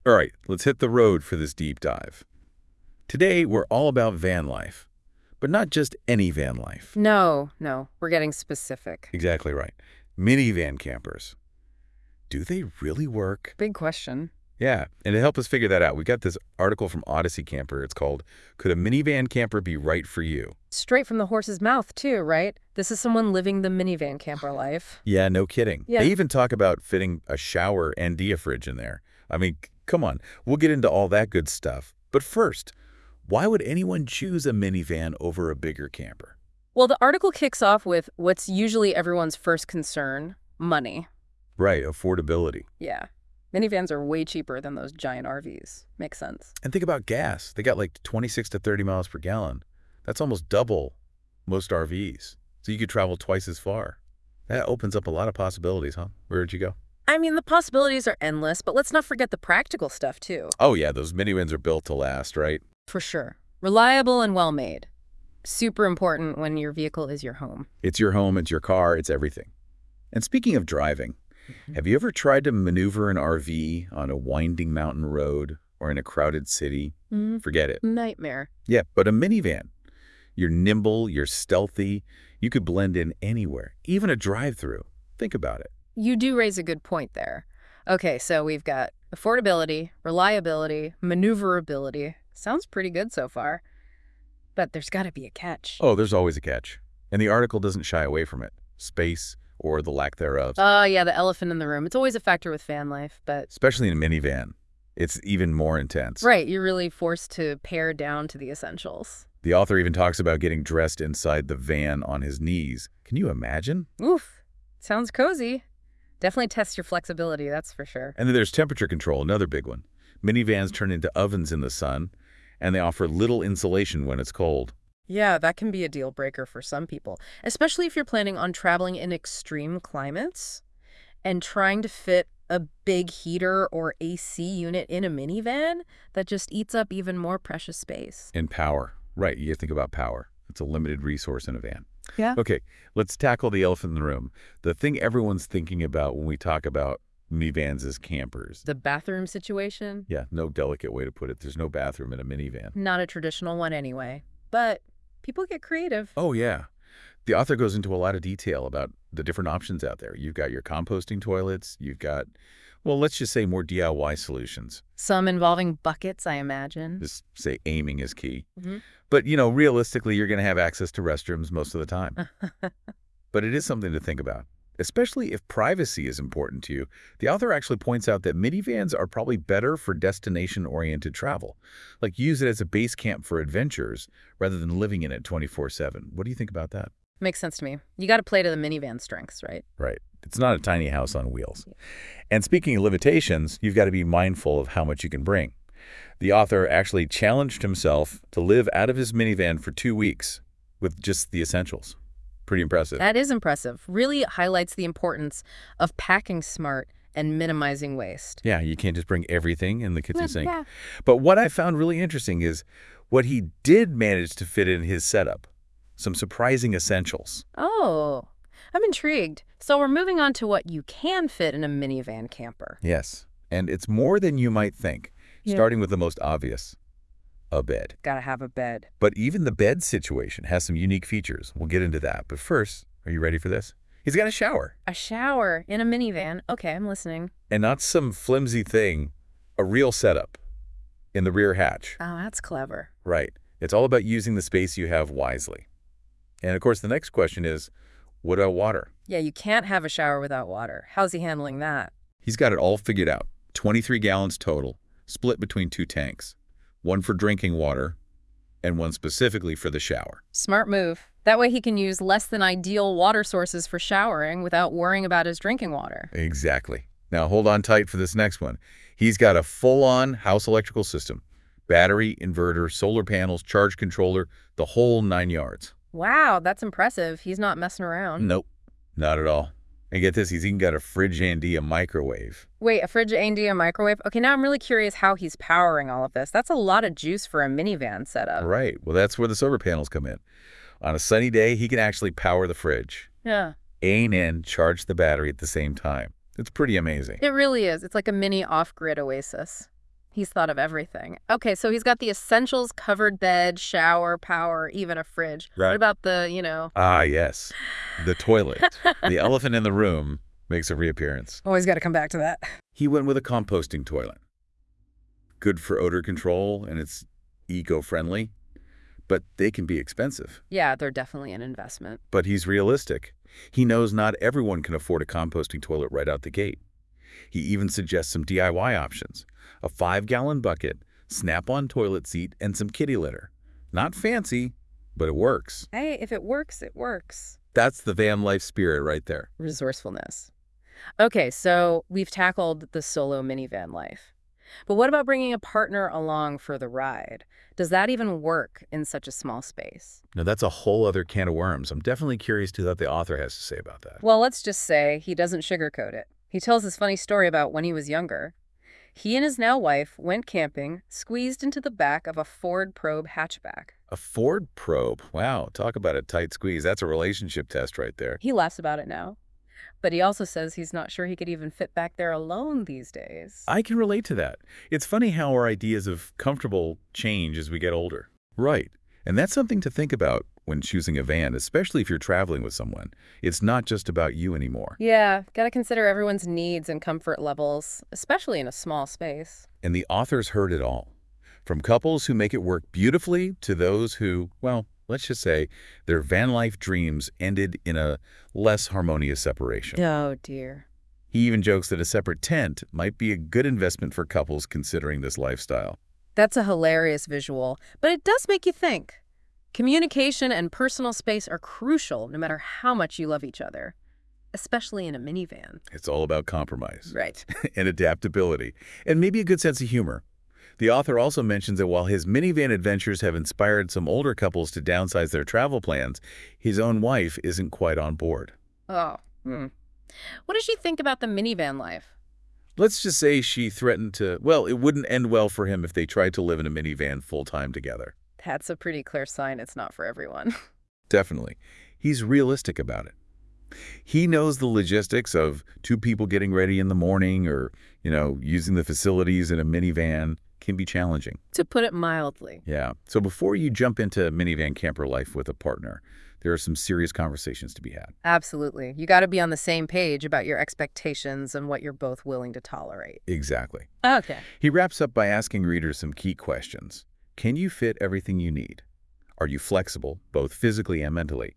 All right, let's hit the road for this deep dive. Today, we're all about van life, but not just any van life. No, we're getting specific. Exactly right. Minivan campers. Do they really work? Big question. Yeah, and to help us figure that out, we got this article from Odyssey Camper. It's called, Could a Minivan Camper Be Right for You? Straight from the horse's mouth, too, right? This is someone living the minivan camper life. Yeah, no kidding. Yeah. They even talk about fitting a shower and fridge in there. I mean, come on. We'll get into all that good stuff. But first, why would anyone choose a minivan over a bigger camper? Well, the article kicks off with what's usually everyone's first concern, money. Right, affordability. Yeah. Minivans are way cheaper than those giant RVs. Makes sense. And think about gas. They got like 26 to 30 miles per gallon. That's almost double most RVs. So you could travel twice as far. That opens up a lot of possibilities, huh? Where'd you go? I mean, the possibilities are endless, but let's not forget the practical stuff, too. Oh, yeah, those minivans are built to last, right? For sure. Reliable and well-made. Super important when your vehicle is your home. It's your home, it's your car, it's everything. And speaking of driving, have you ever tried to maneuver an RV on a winding mountain road or in a crowded city? Forget it. Nightmare. Yeah, but a minivan. You're nimble, you're stealthy, you could blend in anywhere, even a drive-through. Think about it. You do raise a good point there. Okay, so we've got affordability, reliability, maneuverability. Sounds pretty good so far. But there's got to be a catch. Oh, there's always a catch. And the article doesn't shy away from it. Space or the lack thereof. Oh, yeah, the elephant in the room. It's always a factor with van life, but... Especially in a minivan. It's even more intense. Right, you're really forced to pare down to the essentials. The author even talks about getting dressed inside the van on his knees. Can you imagine? Oof, sounds cozy. Definitely test your flexibility, that's for sure. And then there's temperature control, another big one. Minivans turn into ovens in the sun, and they offer little insulation when it's cold. Yeah, that can be a deal breaker for some people, especially if you're planning on traveling in extreme climates and trying to fit a big heater or AC unit in a minivan that just eats up even more precious space. And power. Right, you think about power. It's a limited resource in a van. Yeah. Okay, let's tackle the elephant in the room. The thing everyone's thinking about when we talk about minivans is campers. The bathroom situation? Yeah, no delicate way to put it. There's no bathroom in a minivan. Not a traditional one anyway. But people get creative. Oh, yeah. The author goes into a lot of detail about the different options out there. You've got your composting toilets. You've got, well, let's just say more DIY solutions. Some involving buckets, I imagine. Just say aiming is key. Mm-hmm. But, realistically, you're going to have access to restrooms most of the time. But it is something to think about, especially if privacy is important to you. The author actually points out that minivans are probably better for destination-oriented travel. Like use it as a base camp for adventures rather than living in it 24/7. What do you think about that? Makes sense to me. You got to play to the minivan strengths, right? Right. It's not a tiny house on wheels. And speaking of limitations, you've got to be mindful of how much you can bring. The author actually challenged himself to live out of his minivan for 2 weeks with just the essentials. Pretty impressive. That is impressive. Really highlights the importance of packing smart and minimizing waste. Yeah, you can't just bring everything in the kitchen sink. Yeah. But what I found really interesting is what he did manage to fit in his setup. Some surprising essentials. Oh, I'm intrigued. So we're moving on to what you can fit in a minivan camper. Yes, and it's more than you might think, starting with the most obvious, a bed. Gotta have a bed. But even the bed situation has some unique features. We'll get into that. But first, are you ready for this? He's got a shower. A shower in a minivan. Okay, I'm listening. And not some flimsy thing, a real setup in the rear hatch. Oh, that's clever. Right. It's all about using the space you have wisely. And of course, the next question is, what about water? Yeah, you can't have a shower without water. How's he handling that? He's got it all figured out. 23 gallons total, split between 2 tanks. One for drinking water and one specifically for the shower. Smart move. That way he can use less than ideal water sources for showering without worrying about his drinking water. Exactly. Now hold on tight for this next one. He's got a full-on house electrical system. Battery, inverter, solar panels, charge controller, the whole 9 yards. Wow, that's impressive. He's not messing around. Nope, not at all. And get this, he's even got a fridge and a microwave. Wait, a fridge and a microwave? Okay, now I'm really curious how he's powering all of this. That's a lot of juice for a minivan setup. Right. Well, that's where the solar panels come in. On a sunny day, he can actually power the fridge. Yeah. And charge the battery at the same time. It's pretty amazing. It really is. It's like a mini off-grid oasis. He's thought of everything. Okay, so he's got the essentials: covered bed, shower, power, even a fridge. Right. What about the, Ah, yes. The toilet. The elephant in the room makes a reappearance. Always got to come back to that. He went with a composting toilet. Good for odor control, and it's eco-friendly, but they can be expensive. Yeah, they're definitely an investment. But he's realistic. He knows not everyone can afford a composting toilet right out the gate. He even suggests some DIY options: a 5-gallon bucket, snap-on toilet seat, and some kitty litter. Not fancy, but it works. Hey, if it works, it works. That's the van life spirit right there. Resourcefulness. Okay, so we've tackled the solo minivan life. But what about bringing a partner along for the ride? Does that even work in such a small space? Now, that's a whole other can of worms. I'm definitely curious to what the author has to say about that. Well, let's just say he doesn't sugarcoat it. He tells this funny story about when he was younger. He and his now wife went camping, squeezed into the back of a Ford Probe hatchback. A Ford Probe. Wow, talk about a tight squeeze. That's a relationship test right there. He laughs about it now. But he also says he's not sure he could even fit back there alone these days. I can relate to that. It's funny how our ideas of comfortable change as we get older. Right. And that's something to think about when choosing a van, especially if you're traveling with someone. It's not just about you anymore. Yeah, gotta consider everyone's needs and comfort levels, especially in a small space. And the author's heard it all. From couples who make it work beautifully to those who, well, let's just say their van life dreams ended in a less harmonious separation. Oh, dear. He even jokes that a separate tent might be a good investment for couples considering this lifestyle. That's a hilarious visual, but it does make you think. Communication and personal space are crucial no matter how much you love each other, especially in a minivan. It's all about compromise. Right. And adaptability, and maybe a good sense of humor. The author also mentions that while his minivan adventures have inspired some older couples to downsize their travel plans, his own wife isn't quite on board. Oh. What does she think about the minivan life? Let's just say she threatened to, well, it wouldn't end well for him if they tried to live in a minivan full-time together. That's a pretty clear sign it's not for everyone. Definitely. He's realistic about it. He knows the logistics of two people getting ready in the morning or, using the facilities in a minivan can be challenging. To put it mildly. Yeah. So before you jump into minivan camper life with a partner, there are some serious conversations to be had. Absolutely. You got to be on the same page about your expectations and what you're both willing to tolerate. Exactly. Okay. He wraps up by asking readers some key questions. Can you fit everything you need? Are you flexible, both physically and mentally?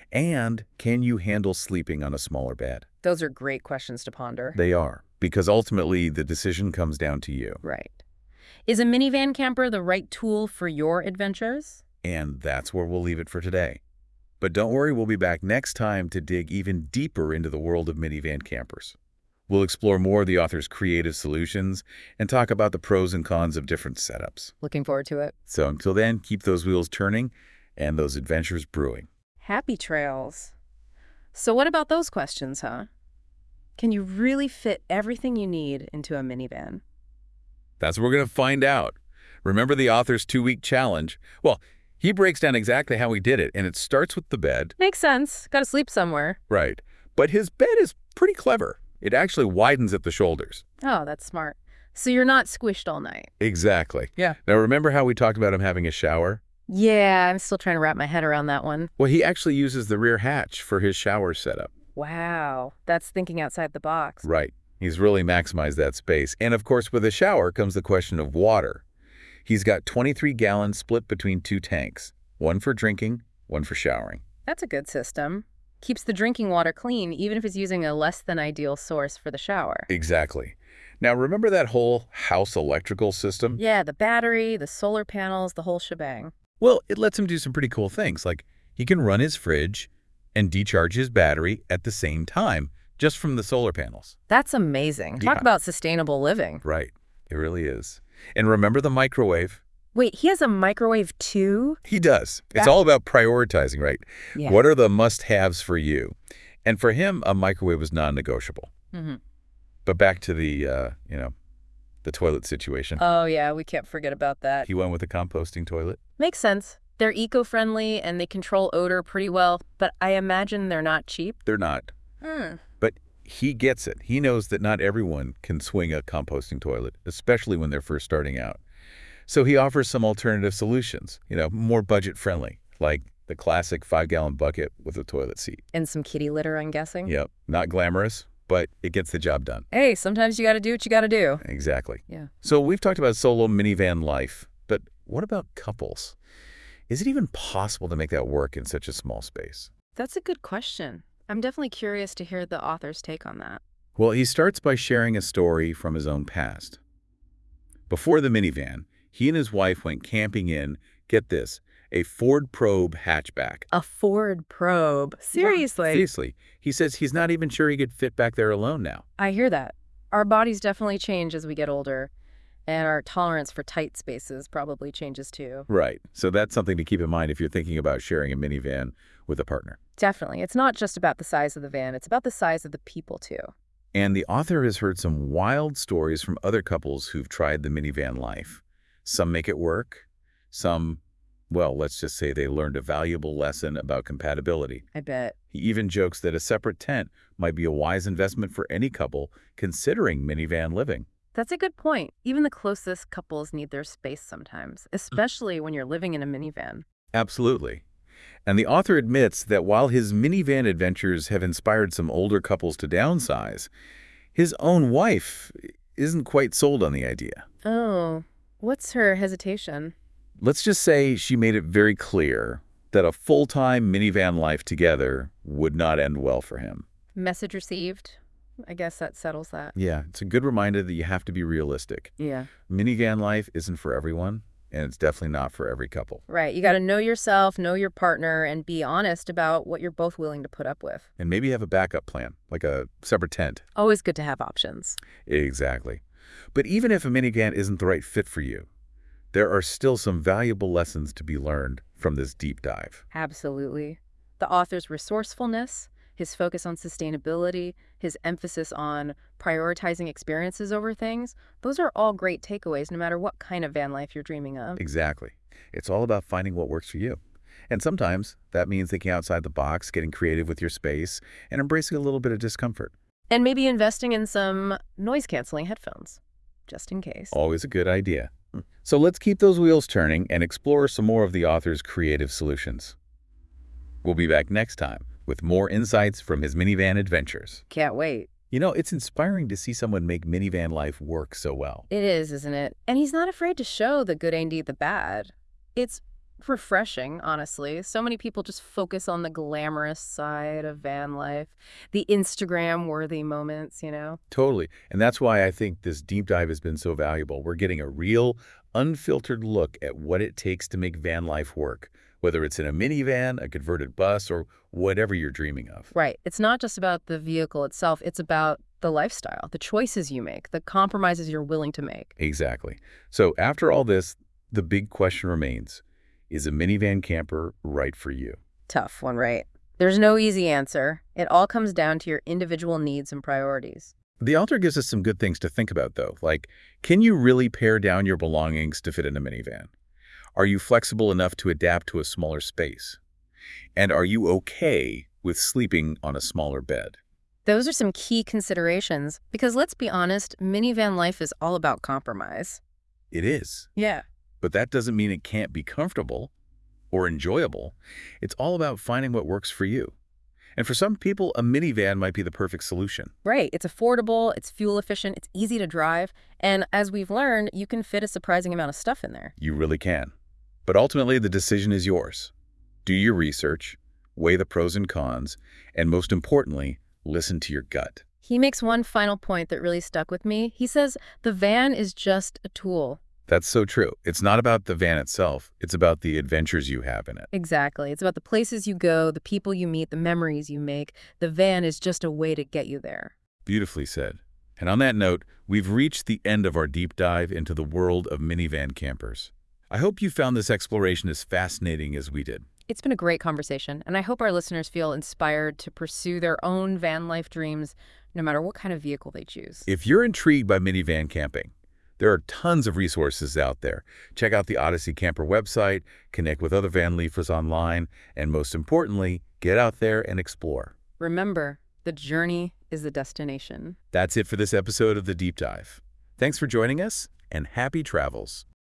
And can you handle sleeping on a smaller bed? Those are great questions to ponder. They are, because ultimately the decision comes down to you. Right. Is a minivan camper the right tool for your adventures? And that's where we'll leave it for today. But don't worry, we'll be back next time to dig even deeper into the world of minivan campers. We'll explore more of the author's creative solutions and talk about the pros and cons of different setups. Looking forward to it. So until then, keep those wheels turning and those adventures brewing. Happy trails. So what about those questions, huh? Can you really fit everything you need into a minivan? That's what we're going to find out. Remember the author's 2-week challenge? Well, he breaks down exactly how he did it, and it starts with the bed. Makes sense. Gotta sleep somewhere. Right. But his bed is pretty clever. It actually widens at the shoulders. Oh, that's smart. So you're not squished all night. Exactly. Yeah. Now, remember how we talked about him having a shower? Yeah, I'm still trying to wrap my head around that one. Well, he actually uses the rear hatch for his shower setup. Wow, that's thinking outside the box. Right. He's really maximized that space. And of course, with a shower comes the question of water. He's got 23 gallons split between 2 tanks, one for drinking, one for showering. That's a good system. Keeps the drinking water clean, even if it's using a less than ideal source for the shower. Exactly. Now, remember that whole house electrical system? Yeah, the battery, the solar panels, the whole shebang. Well, it lets him do some pretty cool things, like he can run his fridge and decharge his battery at the same time, just from the solar panels. That's amazing. Talk Yeah. about sustainable living. Right. It really is. And remember the microwave? Wait, he has a microwave too? He does. It's all about prioritizing, right? Yeah. What are the must-haves for you? And for him, a microwave was non-negotiable. Mm-hmm. But back to the, the toilet situation. Oh, yeah, we can't forget about that. He went with a composting toilet. Makes sense. They're eco-friendly and they control odor pretty well, but I imagine they're not cheap. They're not. Hmm. But He gets it. He knows that not everyone can swing a composting toilet, especially when they're first starting out. So he offers some alternative solutions, more budget-friendly, like the classic 5-gallon bucket with a toilet seat. And some kitty litter, I'm guessing? Yep, not glamorous, but it gets the job done. Hey, sometimes you gotta do what you gotta do. Exactly. Yeah. So we've talked about solo minivan life, but what about couples? Is it even possible to make that work in such a small space? That's a good question. I'm definitely curious to hear the author's take on that. Well, he starts by sharing a story from his own past. Before the minivan, he and his wife went camping in, get this, a Ford Probe hatchback. A Ford Probe? Seriously? Seriously. He says he's not even sure he could fit back there alone now. I hear that. Our bodies definitely change as we get older, and our tolerance for tight spaces probably changes too. Right. So that's something to keep in mind if you're thinking about sharing a minivan with a partner. Definitely. It's not just about the size of the van, it's about the size of the people too. And the author has heard some wild stories from other couples who've tried the minivan life. Some make it work. Some, well, let's just say they learned a valuable lesson about compatibility. I bet. He even jokes that a separate tent might be a wise investment for any couple considering minivan living. That's a good point. Even the closest couples need their space sometimes, especially when you're living in a minivan. Absolutely. And the author admits that while his minivan adventures have inspired some older couples to downsize, his own wife isn't quite sold on the idea. Oh, what's her hesitation? Let's just say she made it very clear that a full-time minivan life together would not end well for him. Message received. I guess that settles that. Yeah, it's a good reminder that you have to be realistic. Yeah. Minivan life isn't for everyone, and it's definitely not for every couple. Right. You got to know yourself, know your partner, and be honest about what you're both willing to put up with. And maybe have a backup plan, like a separate tent. Always good to have options. Exactly. But even if a minivan isn't the right fit for you, there are still some valuable lessons to be learned from this deep dive. Absolutely. The author's resourcefulness, his focus on sustainability, his emphasis on prioritizing experiences over things, those are all great takeaways no matter what kind of van life you're dreaming of. Exactly. It's all about finding what works for you. And sometimes that means thinking outside the box, getting creative with your space, and embracing a little bit of discomfort. And maybe investing in some noise-canceling headphones, just in case. Always a good idea. So let's keep those wheels turning and explore some more of the author's creative solutions. We'll be back next time with more insights from his minivan adventures. Can't wait. It's inspiring to see someone make minivan life work so well. It is, isn't it? And he's not afraid to show the good and indeed the bad. It's refreshing, honestly. So many people just focus on the glamorous side of van life, the Instagram-worthy moments, Totally. And that's why I think this deep dive has been so valuable. We're getting a real, unfiltered look at what it takes to make van life work, whether it's in a minivan, a converted bus, or whatever you're dreaming of. Right. It's not just about the vehicle itself. It's about the lifestyle, the choices you make, the compromises you're willing to make. Exactly. So after all this, the big question remains, is a minivan camper right for you? Tough one, right? There's no easy answer. It all comes down to your individual needs and priorities. The author gives us some good things to think about, though, like, can you really pare down your belongings to fit in a minivan? Are you flexible enough to adapt to a smaller space? And are you okay with sleeping on a smaller bed? Those are some key considerations because let's be honest, minivan life is all about compromise. It is. Yeah. But that doesn't mean it can't be comfortable or enjoyable. It's all about finding what works for you. And for some people, a minivan might be the perfect solution. Right. It's affordable, it's fuel efficient, it's easy to drive, and as we've learned, you can fit a surprising amount of stuff in there. You really can. But ultimately, the decision is yours. Do your research, weigh the pros and cons, and most importantly, listen to your gut. He makes one final point that really stuck with me. He says, the van is just a tool. That's so true. It's not about the van itself. It's about the adventures you have in it. Exactly. It's about the places you go, the people you meet, the memories you make. The van is just a way to get you there. Beautifully said. And on that note, we've reached the end of our deep dive into the world of minivan campers. I hope you found this exploration as fascinating as we did. It's been a great conversation, and I hope our listeners feel inspired to pursue their own van life dreams, no matter what kind of vehicle they choose. If you're intrigued by minivan camping, there are tons of resources out there. Check out the Odyssey Camper website, connect with other van leafers online, and most importantly, get out there and explore. Remember, the journey is the destination. That's it for this episode of The Deep Dive. Thanks for joining us, and happy travels.